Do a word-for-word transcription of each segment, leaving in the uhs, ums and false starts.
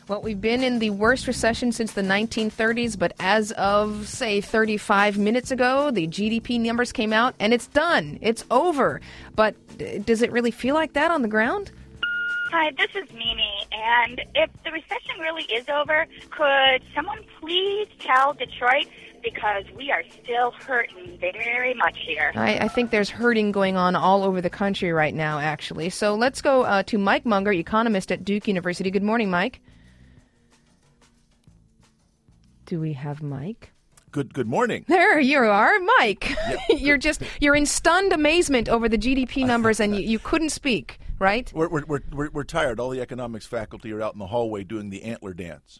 Well, we've been in the worst recession since the nineteen thirties, but as of, say, thirty-five minutes ago, the G D P numbers came out, and it's done. It's over. But uh, does it really feel like that on the ground? Hi, this is Mimi, and if the recession really is over, could someone please tell Detroit, because we are still hurting very much here. I, I think there's hurting going on all over the country right now, actually. So let's go uh, to Mike Munger, economist at Duke University. Good morning, Mike. Do we have Mike? Good good morning. There you are, Mike. Yep. You're just, you're in stunned amazement over the G D P numbers, and you, you couldn't speak, right? We're, we're, we're, we're tired. All the economics faculty are out in the hallway doing the antler dance.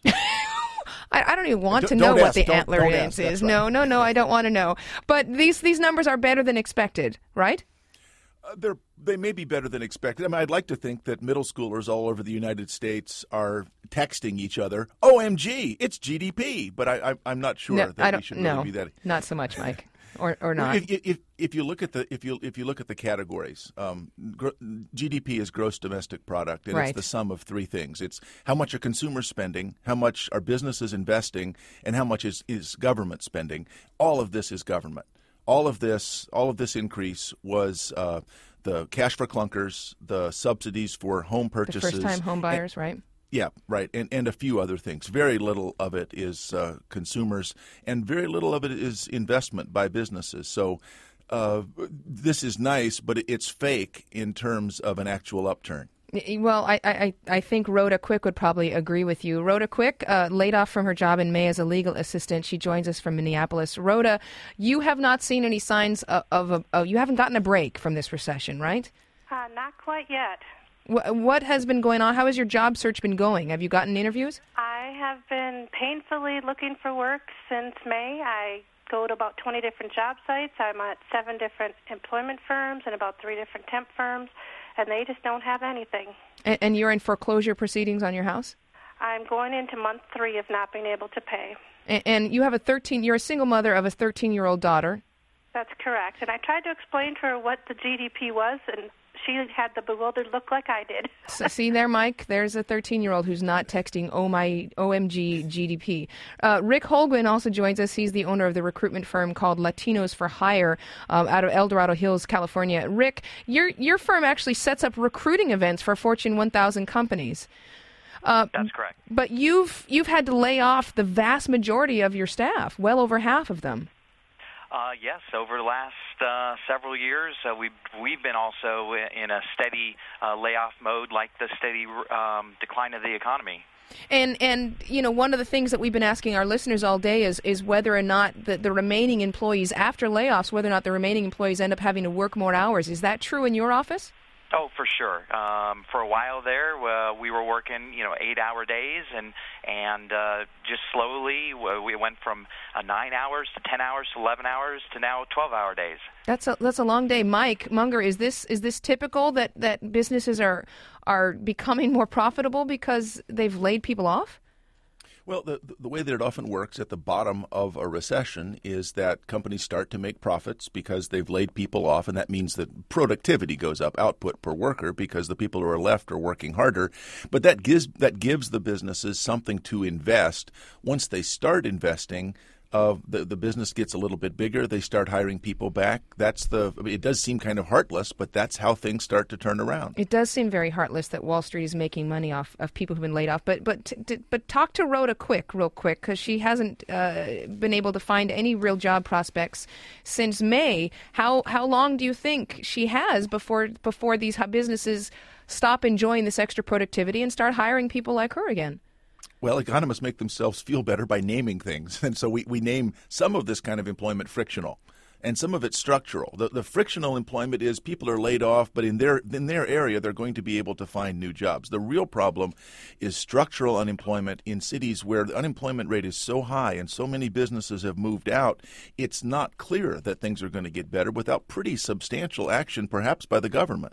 I, I don't even want don't, to know don't what ask, the don't, antler don't dance ask, is. right. No, no, no, I don't want to know. But these these numbers are better than expected, right? Uh, they're, they may be better than expected. I mean, I'd like to think that middle schoolers all over the United States are texting each other, O M G, it's G D P. But I, I, I'm not sure No, that I don't, we should no, really be that. not so much, Mike, or or not. If, if, if you look at the if you if you look at the categories, um, gr- G D P is gross domestic product, and Right. it's the sum of three things. It's how much are consumers spending, how much are businesses investing, and how much is, is government spending. All of this is government. All of this, all of this increase was uh, the cash for clunkers, the subsidies for home The purchases, first-time home buyers, and, right? Yeah, right, and and a few other things. Very little of it is uh, consumers, and very little of it is investment by businesses. So uh, this is nice, but it's fake in terms of an actual upturn. Well, I, I, I think Rhoda Quick would probably agree with you. Rhoda Quick, uh, laid off from her job in May as a legal assistant. She joins us from Minneapolis. Rhoda, you have not seen any signs of, of a, of, you haven't gotten a break from this recession, right? Uh, not quite yet. What, what has been going on? How has your job search been going? Have you gotten interviews? I have been painfully looking for work since May. I go to about twenty different job sites. I'm at seven different employment firms and about three different temp firms, and they just don't have anything. And, and you're in foreclosure proceedings on your house? I'm going into month three of not being able to pay. And, and you have a thirteen, you're a single mother of a thirteen-year-old daughter. That's correct. And I tried to explain to her what the G D P was, and she had the bewildered look like I did. So see there, Mike? There's a thirteen-year-old who's not texting oh my O M G G D P. Uh, Rick Holguin also joins us. He's the owner of the recruitment firm called Latinos for Hire um, out of El Dorado Hills, California. Rick, your your firm actually sets up recruiting events for Fortune one thousand companies. Uh, That's correct. But you've you've had to lay off the vast majority of your staff, well over half of them. Uh, yes, over the last uh, several years, uh, we've, we've been also in a steady uh, layoff mode, like the steady um, decline of the economy. And, and you know, one of the things that we've been asking our listeners all day is, is whether or not the, the remaining employees, after layoffs, whether or not the remaining employees end up having to work more hours. Is that true in your office? Oh, for sure. Um, for a while there, uh, we were working, you know, eight-hour days, and and uh, just slowly uh, we went from uh, nine hours to ten hours to eleven hours to now twelve-hour days. That's a that's a long day, Mike Munger. Is this is this typical that, that businesses are are becoming more profitable because they've laid people off? Well, the the way that it often works at the bottom of a recession is that companies start to make profits because they've laid people off, and that means that productivity goes up, output per worker, because the people who are left are working harder. But that gives that gives the businesses something to invest. Once they start investing, Uh, the the business gets a little bit bigger. They start hiring people back. That's the. I mean, it does seem kind of heartless, but that's how things start to turn around. It does seem very heartless that Wall Street is making money off of people who've been laid off. But but t- but talk to Rhoda Quick real quick, because she hasn't uh, been able to find any real job prospects since May. How how long do you think she has before before these businesses stop enjoying this extra productivity and start hiring people like her again? Well, economists make themselves feel better by naming things. And so we, we name some of this kind of employment frictional, and some of it's structural. The, the frictional employment is people are laid off, but in their in their area, they're going to be able to find new jobs. The real problem is structural unemployment in cities where the unemployment rate is so high and so many businesses have moved out. It's not clear that things are going to get better without pretty substantial action, perhaps by the government.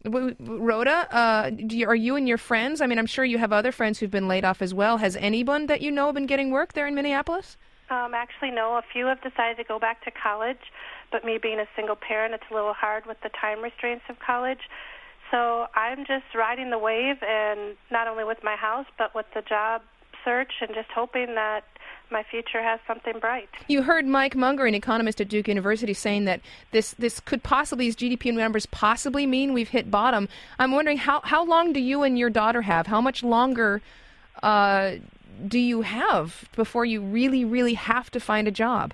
Rhoda, uh, do you, are you and your friends, I mean, I'm sure you have other friends who've been laid off as well. Has anyone that you know been getting work there in Minneapolis? Um, actually, no. A few have decided to go back to college, but me being a single parent, it's a little hard with the time restraints of college. So I'm just riding the wave, and not only with my house, but with the job search, and just hoping that my future has something bright. You heard Mike Munger, an economist at Duke University, saying that this this could possibly, these G D P numbers possibly mean we've hit bottom. I'm wondering, how, how long do you and your daughter have? How much longer uh, do you have before you really, really have to find a job?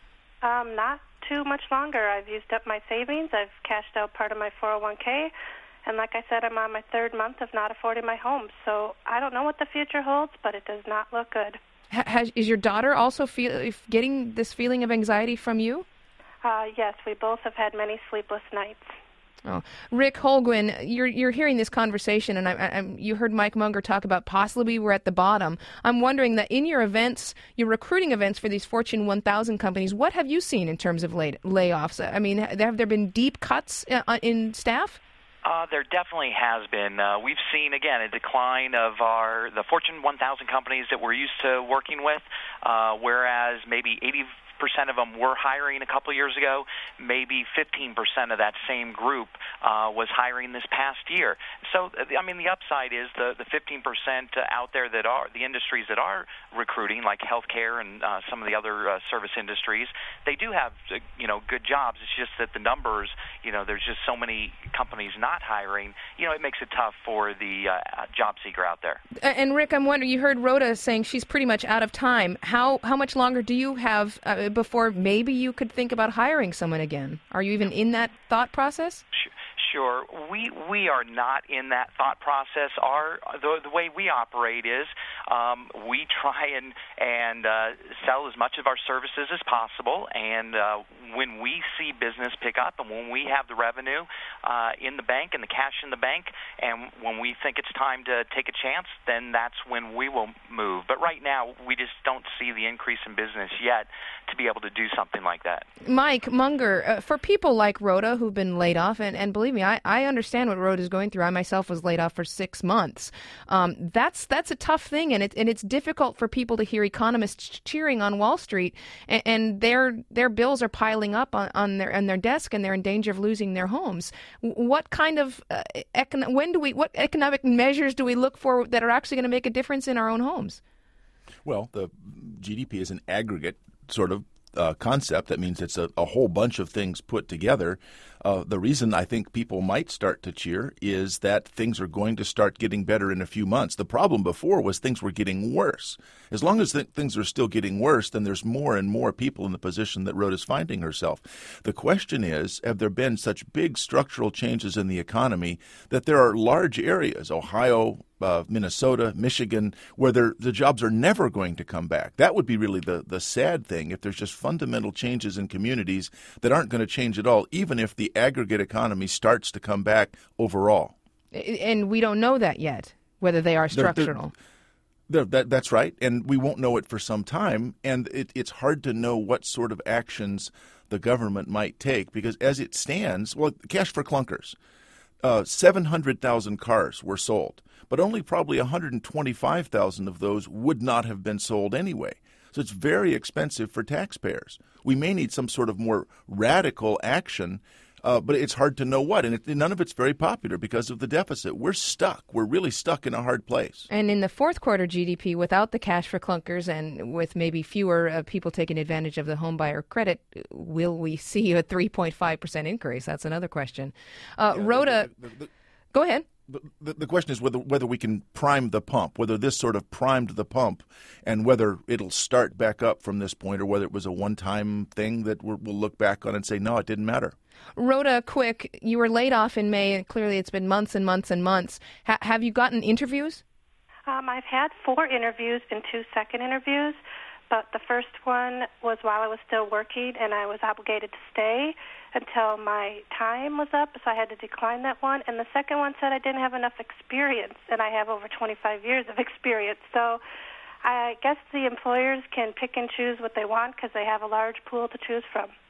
Um, not too much longer. I've used up my savings. I've cashed out part of my four oh one k. And like I said, I'm on my third month of not affording my home. So I don't know what the future holds, but it does not look good. Has, is your daughter also feel, getting this feeling of anxiety from you? Uh, yes, we both have had many sleepless nights. Oh, Rick Holguin, you're you're hearing this conversation, and I, I, you heard Mike Munger talk about possibly we're at the bottom. I'm wondering that in your events, your recruiting events for these Fortune one thousand companies, what have you seen in terms of lay, layoffs? I mean, have there been deep cuts in staff? Uh, there definitely has been. Uh, we've seen, again, a decline of our the Fortune one thousand companies that we're used to working with, uh, whereas maybe eighty percent of them were hiring a couple of years ago. Maybe fifteen percent of that same group uh, was hiring this past year. So, I mean, the upside is the, the fifteen percent out there that are, the industries that are recruiting, like healthcare and uh, some of the other uh, service industries, they do have, uh, you know, good jobs. It's just that the numbers, you know, there's just so many companies not hiring, you know, it makes it tough for the uh, job seeker out there. And Rick, I'm wondering, you heard Rhoda saying she's pretty much out of time. How how much longer do you have uh, before maybe you could think about hiring someone again? Are you even in that thought process? Sure. We we are not in that thought process. Our the, the way we operate is um, we try and and uh, sell as much of our services as possible. And uh, when we see business pick up, and when we have the revenue uh, in the bank and the cash in the bank, and when we think it's time to take a chance, then that's when we will move. But right now, we just don't see the increase in business yet to be able to do something like that. Mike Munger, uh, for people like Rhoda who've been laid off, and, and believe me, I, I understand what Rhoda is going through. I myself was laid off for six months. Um, that's that's a tough thing, and it, and it's difficult for people to hear economists cheering on Wall Street, and, and their their bills are piling up on, on their on their desk, and they're in danger of losing their homes. What kind of uh, econ- when do we what economic measures do we look for that are actually going to make a difference in our own homes? Well, the G D P is an aggregate sort of uh, concept. That means it's a, a whole bunch of things put together. Uh, the reason I think people might start to cheer is that things are going to start getting better in a few months. The problem before was things were getting worse. As long as th- things are still getting worse, then there's more and more people in the position that Rhoda's finding herself. The question is, have there been such big structural changes in the economy that there are large areas, Ohio, Uh, Minnesota, Michigan, where the jobs are never going to come back? That would be really the, the sad thing, if there's just fundamental changes in communities that aren't going to change at all, even if the aggregate economy starts to come back overall. And we don't know that yet, whether they are structural. They're, they're, that, that's right, and we won't know it for some time, and it, it's hard to know what sort of actions the government might take, because as it stands, well, cash for clunkers. Uh, seven hundred thousand cars were sold, but only probably one hundred twenty-five thousand of those would not have been sold anyway. So it's very expensive for taxpayers. We may need some sort of more radical action, uh, but it's hard to know what. And it, none of it's very popular because of the deficit. We're stuck. We're really stuck in a hard place. And in the fourth quarter G D P, without the cash for clunkers and with maybe fewer uh, people taking advantage of the home buyer credit, will we see a three point five percent increase? That's another question. Uh, yeah, Rhoda, the, the, the, go ahead. The, the question is whether whether we can prime the pump, whether this sort of primed the pump, and whether it'll start back up from this point, or whether it was a one-time thing that we're, we'll look back on and say, no, it didn't matter. Rhoda, quick, you were laid off in May, and clearly it's been months and months and months. Ha- have you gotten interviews? Um, I've had four interviews and two second interviews, but the first one was while I was still working, and I was obligated to stay until my time was up, so I had to decline that one. And the second one said I didn't have enough experience, and I have over twenty-five years of experience. So I guess the employers can pick and choose what they want because they have a large pool to choose from.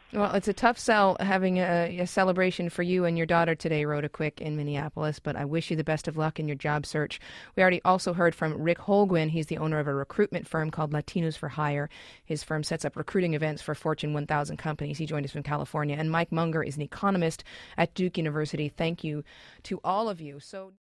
Well, it's a tough sell having a, a celebration for you and your daughter today, Rhoda Quick, in Minneapolis, but I wish you the best of luck in your job search. We already also heard from Rick Holguin. He's the owner of a recruitment firm called Latinos for Hire. His firm sets up recruiting events for Fortune one thousand companies. He joined us from California. And Mike Munger is an economist at Duke University. Thank you to all of you. So.